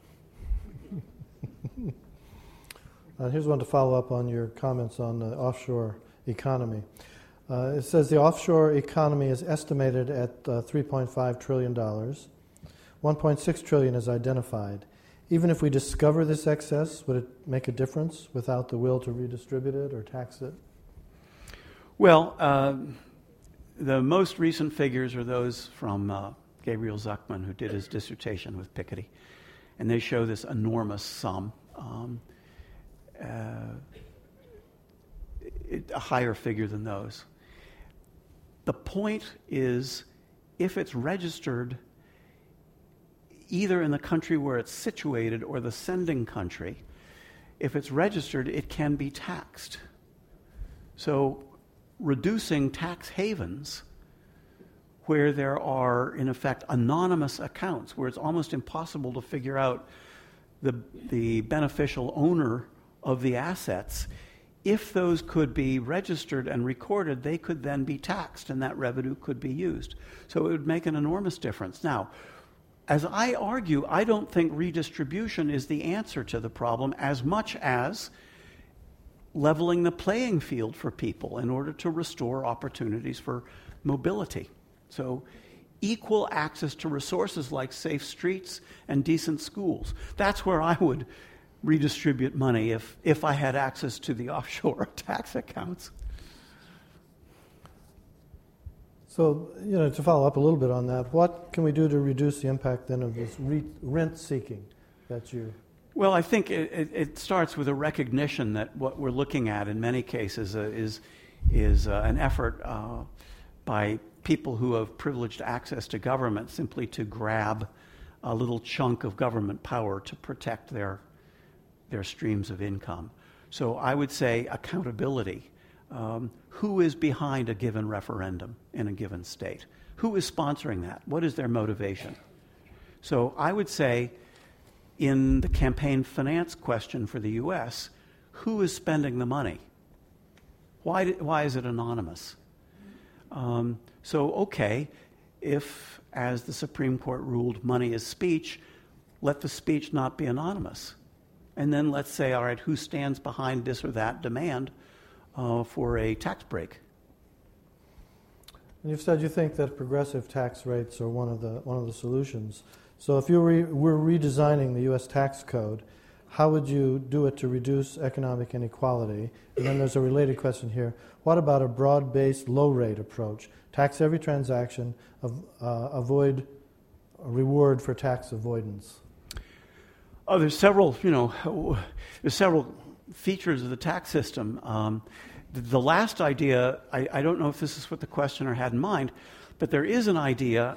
Here's one to follow up on your comments on the offshore economy. It says the offshore economy is estimated at $3.5 trillion. $1.6 trillion is identified. Even if we discover this excess, would it make a difference without the will to redistribute it or tax it? Well, the most recent figures are those from Gabriel Zuckman, who did his dissertation with Piketty. And they show this enormous sum. A higher figure than those. The point is, if it's registered either in the country where it's situated or the sending country, if it's registered, it can be taxed. So reducing tax havens where there are, in effect, anonymous accounts, where it's almost impossible to figure out the beneficial owner of the assets, if those could be registered and recorded, they could then be taxed, and that revenue could be used. So it would make an enormous difference. Now, as I argue, I don't think redistribution is the answer to the problem as much as leveling the playing field for people in order to restore opportunities for mobility. So equal access to resources like safe streets and decent schools. That's where I would redistribute money if I had access to the offshore tax accounts. So, to follow up a little bit on that, what can we do to reduce the impact then of this rent seeking that you... Well, I think it starts with a recognition that what we're looking at in many cases is an effort by people who have privileged access to government simply to grab a little chunk of government power to protect their streams of income. So I would say accountability. Who is behind a given referendum in a given state? Who is sponsoring that? What is their motivation? So I would say in the campaign finance question for the U.S., who is spending the money? Why is it anonymous? Okay, if, as the Supreme Court ruled, money is speech, let the speech not be anonymous. And then let's say, all right, who stands behind this or that demand for a tax break? And you've said you think that progressive tax rates are one of the solutions. So if you were redesigning the U.S. tax code, how would you do it to reduce economic inequality? And then there's a related question here. What about a broad-based low-rate approach? Tax every transaction, avoid a reward for tax avoidance. Oh, there's several features of the tax system. The last idea, I don't know if this is what the questioner had in mind, but there is an idea,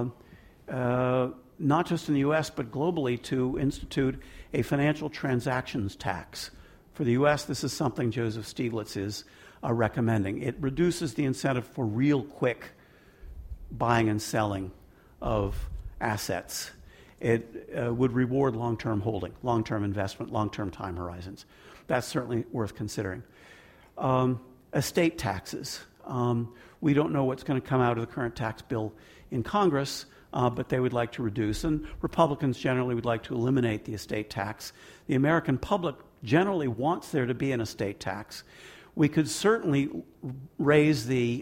not just in the U.S., but globally, to institute a financial transactions tax. For the U.S., this is something Joseph Stiglitz is recommending. It reduces the incentive for real quick buying and selling of assets. It would reward long-term holding, long-term investment, long-term time horizons. That's certainly worth considering. Estate taxes. We don't know what's going to come out of the current tax bill in Congress, but they would like to reduce. And Republicans generally would like to eliminate the estate tax. The American public generally wants there to be an estate tax. We could certainly raise the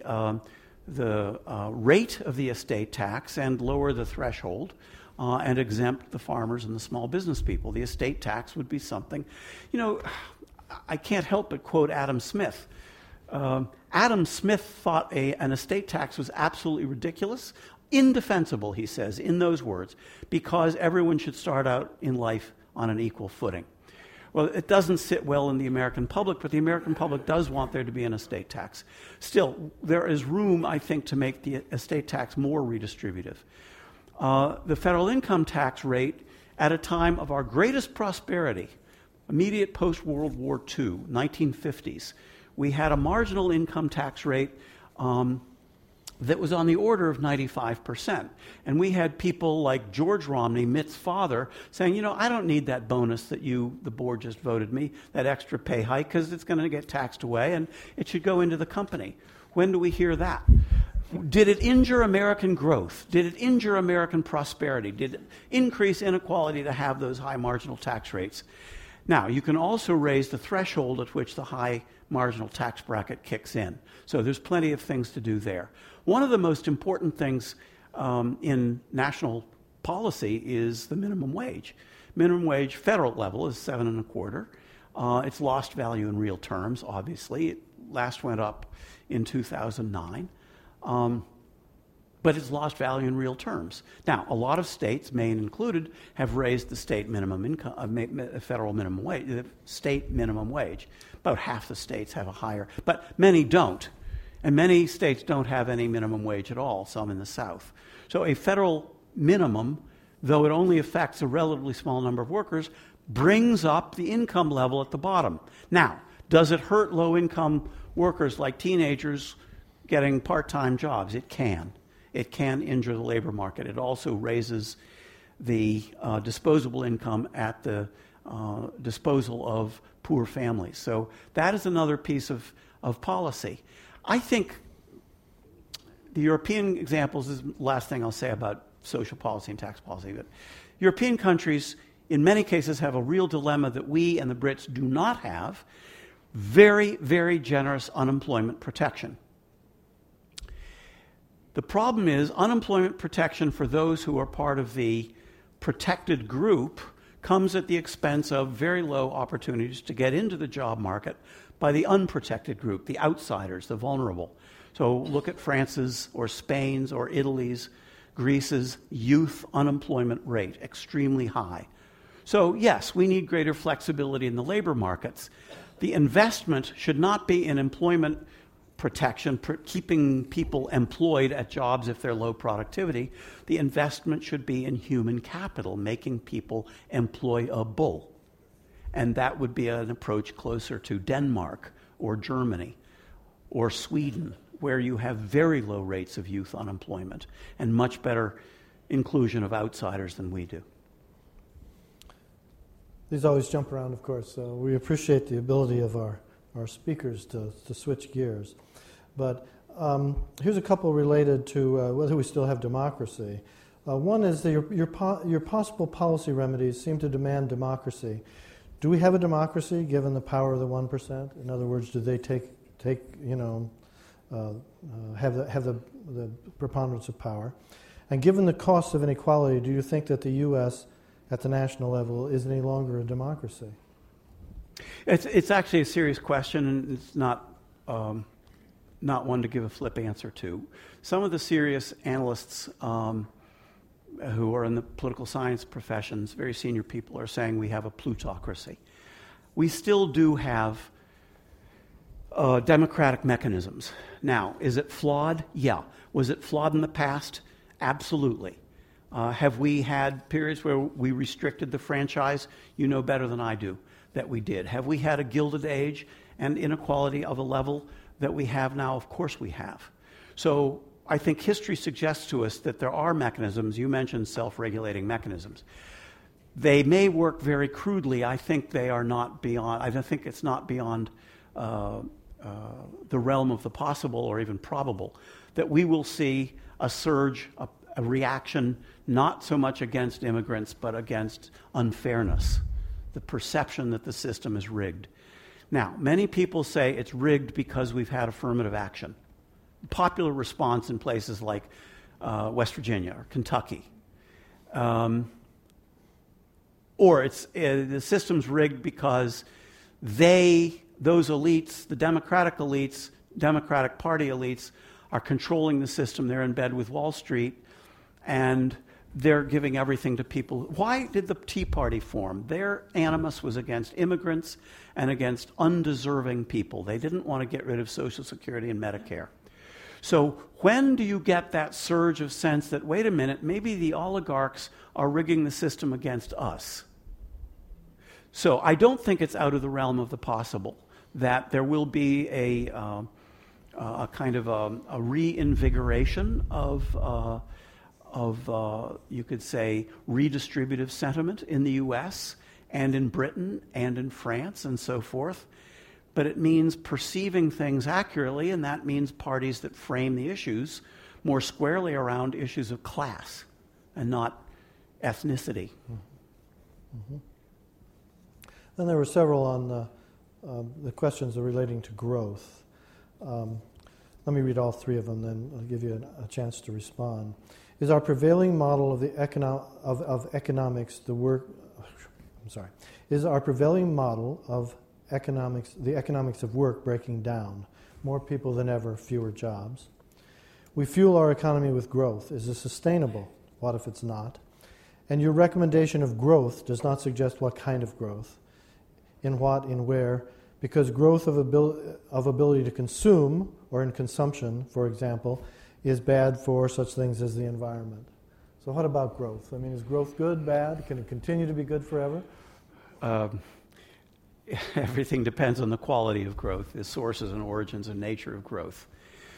rate of the estate tax and lower the threshold and exempt the farmers and the small business people. The estate tax would be something. I can't help but quote Adam Smith. Adam Smith thought an estate tax was absolutely ridiculous indefensible, he says, in those words, because everyone should start out in life on an equal footing. Well, it doesn't sit well in the American public, but the American public does want there to be an estate tax. Still, there is room, I think, to make the estate tax more redistributive. The federal income tax rate at a time of our greatest prosperity, immediate post-World War II, 1950s, we had a marginal income tax rate that was on the order of 95%. And we had people like George Romney, Mitt's father, saying, I don't need that bonus that the board just voted me, that extra pay hike, because it's going to get taxed away and it should go into the company. When do we hear that? Did it injure American growth? Did it injure American prosperity? Did it increase inequality to have those high marginal tax rates? Now, you can also raise the threshold at which the high marginal tax bracket kicks in. So there's plenty of things to do there. One of the most important things in national policy is the minimum wage. Minimum wage, federal level, is $7.25. It's lost value in real terms, obviously. It last went up in 2009. But it's lost value in real terms. Now, a lot of states, Maine included, have raised the state minimum income, federal minimum wage, the state minimum wage. About half the states have a higher, but many don't. And many states don't have any minimum wage at all, some in the South. So a federal minimum, though it only affects a relatively small number of workers, brings up the income level at the bottom. Now, does it hurt low-income workers like teenagers getting part-time jobs? It can. It can injure the labor market. It also raises the disposable income at the disposal of poor families. So that is another piece of policy. I think the European examples is the last thing I'll say about social policy and tax policy. But European countries, in many cases, have a real dilemma that we and the Brits do not have: very, very generous unemployment protection. The problem is unemployment protection for those who are part of the protected group comes at the expense of very low opportunities to get into the job market by the unprotected group, the outsiders, the vulnerable. So look at France's or Spain's or Italy's, Greece's youth unemployment rate, extremely high. So yes, we need greater flexibility in the labor markets. The investment should not be in employment protection, keeping people employed at jobs if they're low productivity. The investment should be in human capital, making people employable. And that would be an approach closer to Denmark or Germany or Sweden, where you have very low rates of youth unemployment and much better inclusion of outsiders than we do. These always jump around, of course, so we appreciate the ability of our speakers to switch gears. But here's a couple related to whether we still have democracy. One is that your possible policy remedies seem to demand democracy. Do we have a democracy given the power of the 1%? In other words, do they have the preponderance of power? And given the costs of inequality, do you think that the U.S. at the national level is any longer a democracy? It's actually a serious question, and it's not one to give a flip answer to. Some of the serious analysts who are in the political science professions, very senior people, are saying we have a plutocracy. We still do have democratic mechanisms. Now, is it flawed? Yeah. Was it flawed in the past? Absolutely. Have we had periods where we restricted the franchise? You know better than I do that we did. Have we had a Gilded Age and inequality of a level that we have now? Of course we have. So I think history suggests to us that there are mechanisms. You mentioned self-regulating mechanisms. They may work very crudely. I think they are not beyond. I think it's not beyond the realm of the possible or even probable that we will see a surge, a reaction, not so much against immigrants, but against unfairness, the perception that the system is rigged. Now, many people say it's rigged because we've had affirmative action. Popular response in places like West Virginia or Kentucky. Or it's the system's rigged because those elites, the Democratic elites, Democratic Party elites, are controlling the system. They're in bed with Wall Street. and they're giving everything to people. Why did the Tea Party form? Their animus was against immigrants and against undeserving people. They didn't want to get rid of Social Security and Medicare. So when do you get that surge of sense that, wait a minute, maybe the oligarchs are rigging the system against us? So I don't think it's out of the realm of the possible that there will be a kind of a reinvigoration of you could say, redistributive sentiment in the U.S. and in Britain and in France and so forth. But it means perceiving things accurately, and that means parties that frame the issues more squarely around issues of class and not ethnicity. Mm-hmm. Then there were several on the questions relating to growth. Let me read all three of them, then I'll give you a chance to respond. Is our prevailing model of the economics the work? I'm sorry. Is our prevailing model of economics, the economics of work, breaking down? More people than ever, fewer jobs. We fuel our economy with growth. Is this sustainable? What if it's not? And your recommendation of growth does not suggest what kind of growth, in what, in where, because growth of ability to consume, or in consumption, for example, is bad for such things as the environment. So what about growth? I mean, is growth good, bad? Can it continue to be good forever? Everything depends on the quality of growth, the sources and origins and nature of growth.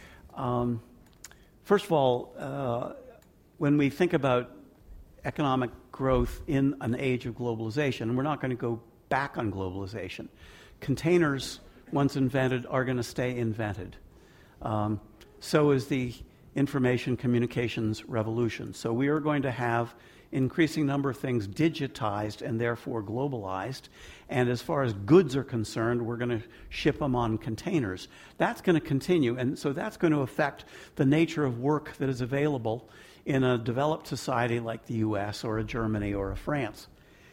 First of all, when we think about economic growth in an age of globalization, and we're not going to go back on globalization, containers, once invented, are going to stay invented. So is the information communications revolution. So we are going to have increasing number of things digitized and therefore globalized. And as far as goods are concerned, we're going to ship them on containers. That's going to continue. And so that's going to affect the nature of work that is available in a developed society like the US or a Germany or a France.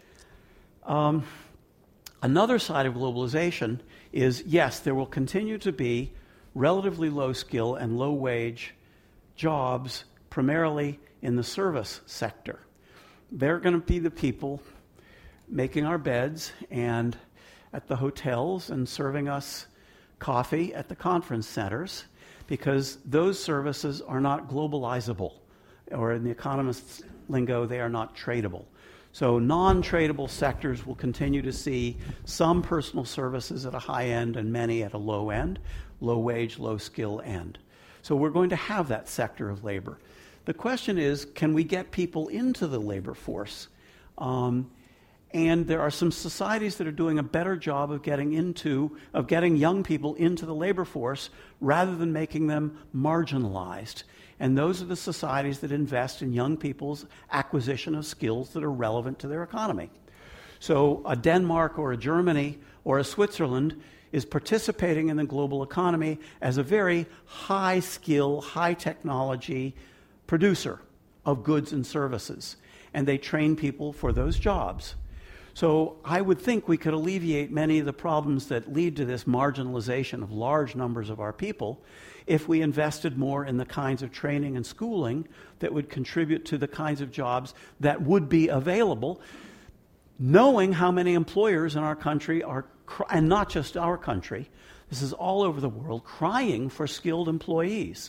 Another side of globalization is, yes, there will continue to be relatively low skill and low wage jobs, primarily in the service sector. They're going to be the people making our beds and at the hotels and serving us coffee at the conference centers, because those services are not globalizable, or in the economists' lingo, they are not tradable. So non-tradable sectors will continue to see some personal services at a high end and many at a low end, low wage, low skill end. So we're going to have that sector of labor. The question is, can we get people into the labor force? And there are some societies that are doing a better job of getting young people into the labor force rather than making them marginalized. And those are the societies that invest in young people's acquisition of skills that are relevant to their economy. So a Denmark or a Germany or a Switzerland is participating in the global economy as a very high skill, high technology producer of goods and services. And they train people for those jobs. So I would think we could alleviate many of the problems that lead to this marginalization of large numbers of our people if we invested more in the kinds of training and schooling that would contribute to the kinds of jobs that would be available, knowing how many employers in our country are, and not just our country, this is all over the world, crying for skilled employees.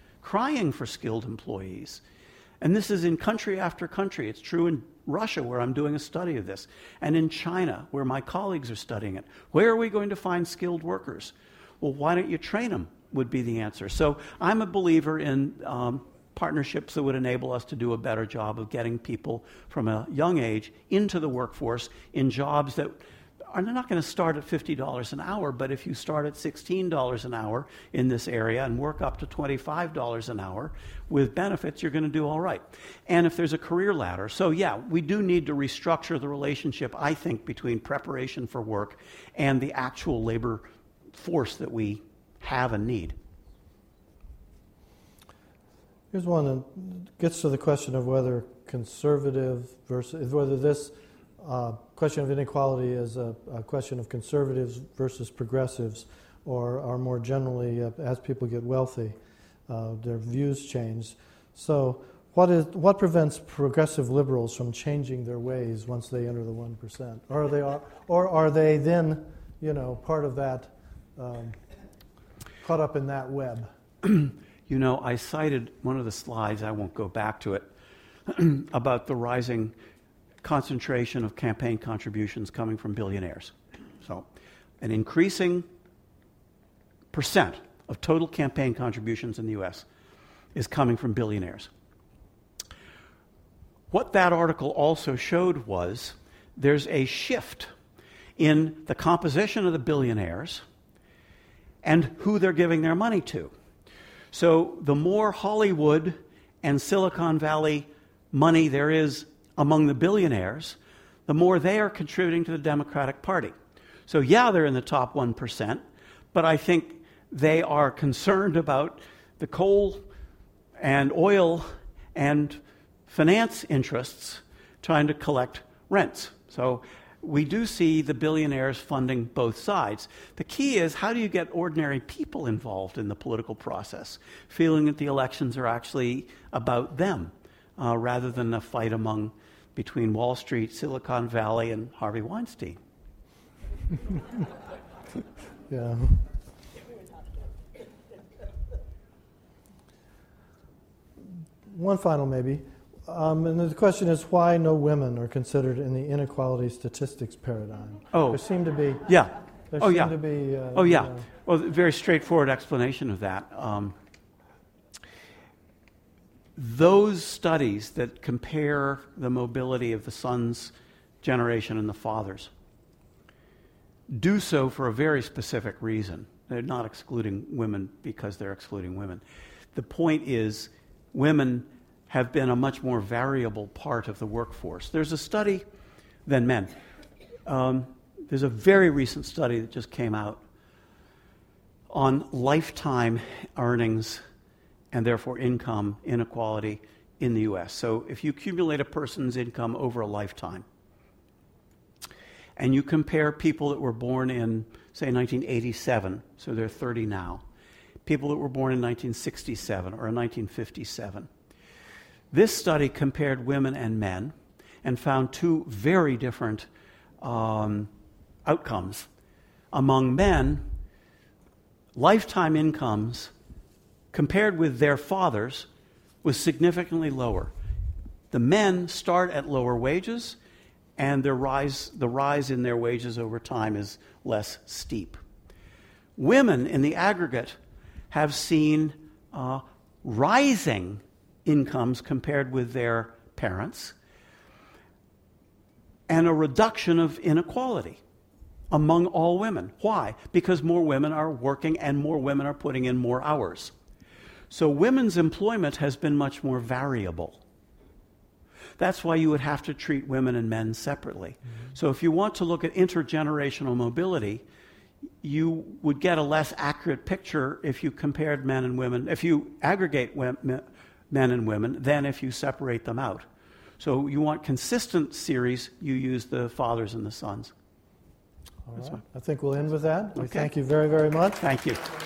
And this is in country after country. It's true in Russia, where I'm doing a study of this, and in China, where my colleagues are studying it. Where are we going to find skilled workers? Well, why don't you train them, would be the answer. So I'm a believer in partnerships that would enable us to do a better job of getting people from a young age into the workforce in jobs that are not going to start at $50 an hour, but if you start at $16 an hour in this area and work up to $25 an hour with benefits, you're going to do all right. And if there's a career ladder. So yeah, we do need to restructure the relationship, I think, between preparation for work and the actual labor force that we have and need. Here's one that gets to the question of whether conservative versus, whether this question of inequality is a question of conservatives versus progressives, or more generally, as people get wealthy, their views change. So what prevents progressive liberals from changing their ways once they enter the 1%? Or are they then, part of that, caught up in that web? I cited one of the slides, I won't go back to it, about the rising concentration of campaign contributions coming from billionaires. So, an increasing percent of total campaign contributions in the U.S. is coming from billionaires. What that article also showed was there's a shift in the composition of the billionaires and who they're giving their money to. So the more Hollywood and Silicon Valley money there is among the billionaires, the more they are contributing to the Democratic Party. So yeah, they're in the top 1%, but I think they are concerned about the coal and oil and finance interests trying to collect rents. So we do see the billionaires funding both sides. The key is, how do you get ordinary people involved in the political process, feeling that the elections are actually about them, rather than a fight between Wall Street, Silicon Valley, and Harvey Weinstein? Yeah. One final maybe. And the question is, why no women are considered in the inequality statistics paradigm? There seem to be... Yeah. To be... Well, very straightforward explanation of that. Those studies that compare the mobility of the son's generation and the father's do so for a very specific reason. They're not excluding women because they're excluding women. The point is, women have been a much more variable part of the workforce. There's a study than men. There's a very recent study that just came out on lifetime earnings and therefore income inequality in the U.S. So if you accumulate a person's income over a lifetime and you compare people that were born in, say, 1987, so they're 30 now, people that were born in 1967 or 1957, this study compared women and men and found two very different outcomes. Among men, lifetime incomes compared with their fathers was significantly lower. The men start at lower wages, and the rise in their wages over time is less steep. Women, in the aggregate, have seen rising incomes compared with their parents, and a reduction of inequality among all women. Why? Because more women are working and more women are putting in more hours. So women's employment has been much more variable. That's why you would have to treat women and men separately. Mm-hmm. So if you want to look at intergenerational mobility, you would get a less accurate picture if you compared men and women, if you aggregate men and women, than if you separate them out. So you want consistent series, you use the fathers and the sons. All right. I think we'll end with that. Okay. We thank you very, very much. Thank you.